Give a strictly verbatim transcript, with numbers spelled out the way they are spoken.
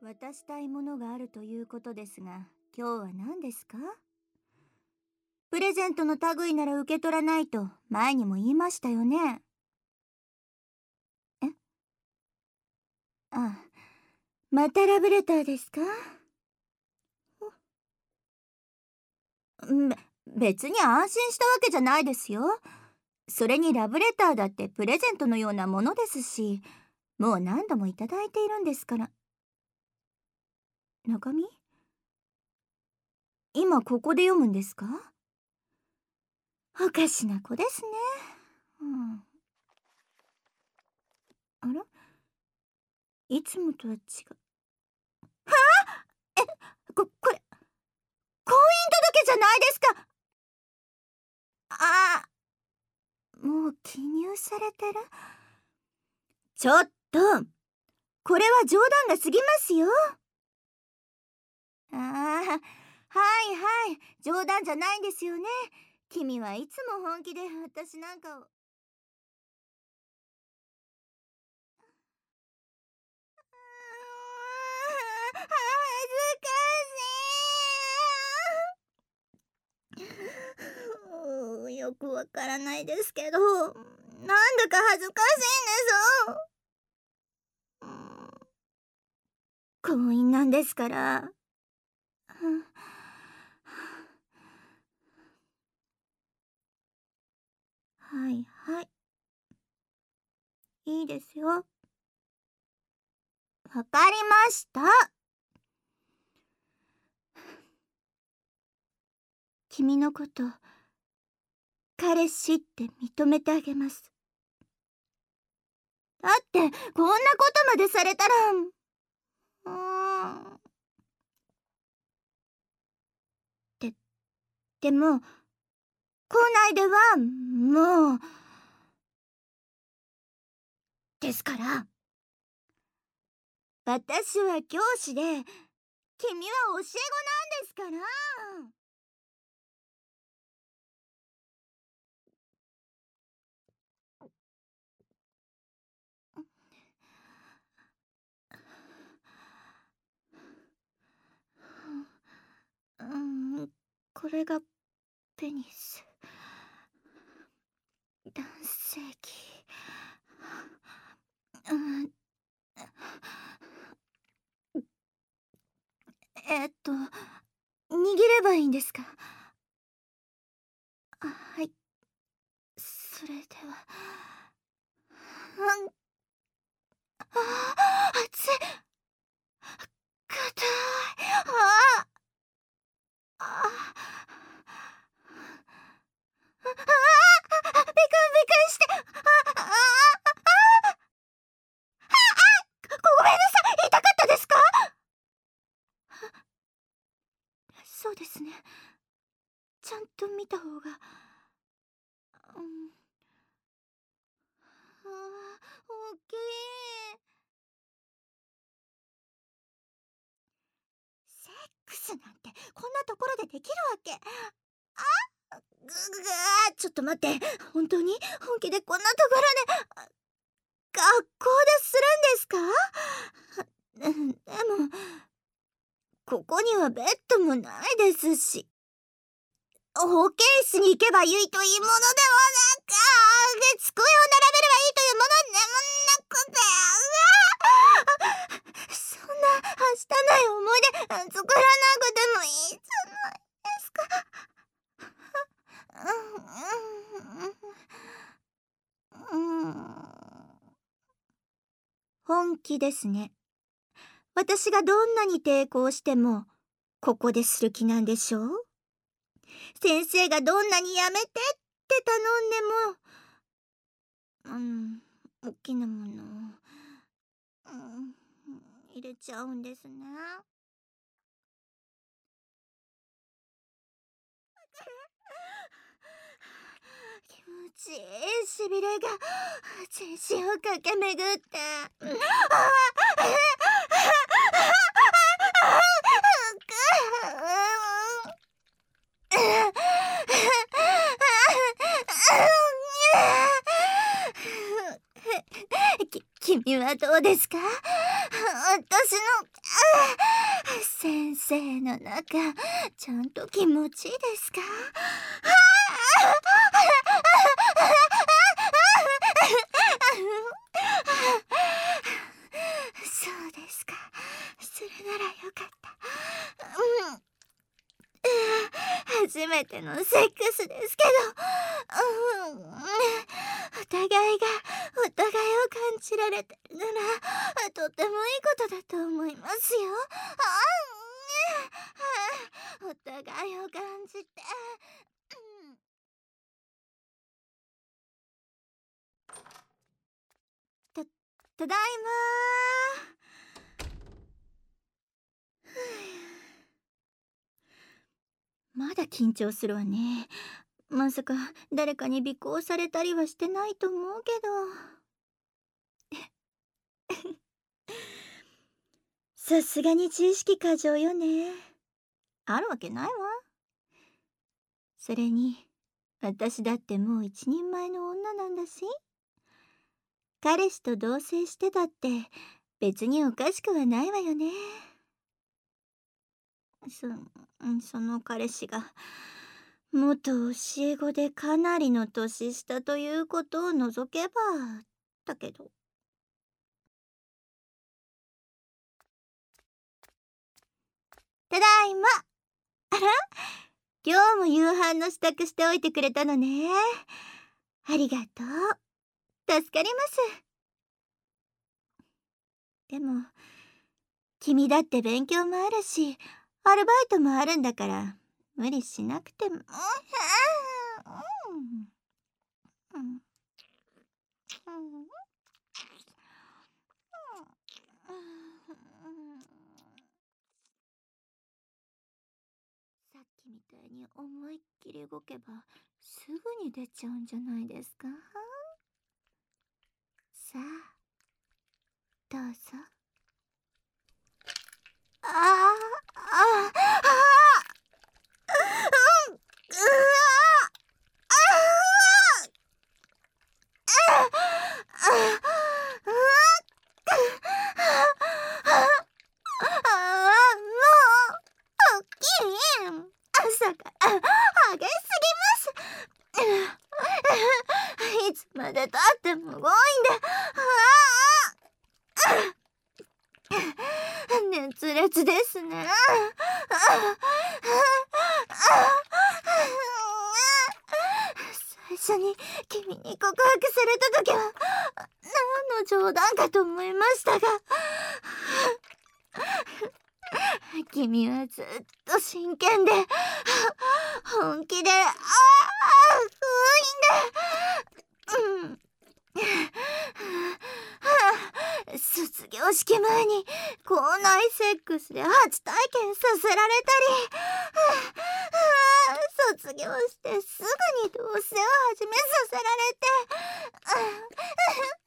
渡したいものがあるということですが、今日は何ですか？プレゼントの類なら受け取らないと前にも言いましたよね。えあ、またラブレターですか？べ、別に安心したわけじゃないですよ。それにラブレターだってプレゼントのようなものですし、もう何度もいただいているんですから。中身今ここで読むんですか？おかしな子ですね。うん、あら、いつもとは違う。え、こ、これ、婚姻届じゃないですか。ああ、もう記入されてる。ちょっと、これは冗談が過ぎますよ。ああ、はいはい、冗談じゃないんですよね。君はいつも本気で私なんかを。恥ずかしい。うーよくわからないですけど、なんだか恥ずかしいんです。婚姻なんですから。はいはい、いいですよ。わかりました。君のこと彼氏って認めてあげます。だってこんなことまでされたら、うーん。で、でも校内ではもうですから。私は教師で、君は教え子なんですから。うん、これがペニス。男性器。うん、えっと、握ればいいんですか？あ、はい。それでは。うん、あ、熱い。硬い。ああ。ああ、ビクンビクンして。ああ、ああ、ごめんなさい。痛かったですか？そうですね。ちゃんと見た方が。うん。ああ、大きい。セックスなんてこんなところでできるわけ。あ、ぐぐぐー、ちょっと待って。本当に本気でこんなところで。学校でするんですか？うん、でもここにはベッドもないですし、保健室に行けばいいというものではなく、机を並べればいいというものでもなくて、うわ、そんなはしたない思い出作らなくてもいいじゃないですか。うんうんうん、本気ですね。私がどんなに抵抗してもここでする気なんでしょう？先生がどんなにやめてって頼んでも、うん、大きなものを、うん、入れちゃうんですね。気持ちいいしびれが全身を駆け巡って、うん、あき君はどうですか？私の先生の中ちゃんと気持ちいいですか？そうですか。それならよかった。うん。初めてのセックスですけど、うん、お互いがお互いを感じられてるならとてもいいことだと思いますよ。あ、うん、お互いを感じて、うん、た、ただいま。まだ緊張するわね。まさか誰かに尾行されたりはしてないと思うけど。さすがに自意識過剰よね。あるわけないわ。それに私だってもう一人前の女なんだし、彼氏と同棲してたって別におかしくはないわよね。そ、その彼氏が元教え子でかなりの年下ということを除けばだけど。ただいま。あら、今日も夕飯の支度しておいてくれたのね。ありがとう。助かります。でも君だって勉強もあるしアルバイトもあるんだから無理しなくても。うん、うん、うん、さっきみたいに思いっきり動けばすぐに出ちゃうんじゃないですか？さあどうぞ。ああああ、うん、うわあ、もう君朝から激しすぎます。いつまでたっても多いんで、熱烈ですね。最初に君に告白された時は何の冗談かと思いましたが、君はずっと真剣で本気で、ああ封印で、うん卒業式前に校内セックスで初体験させられたり、卒業してすぐに同棲を始めさせられて、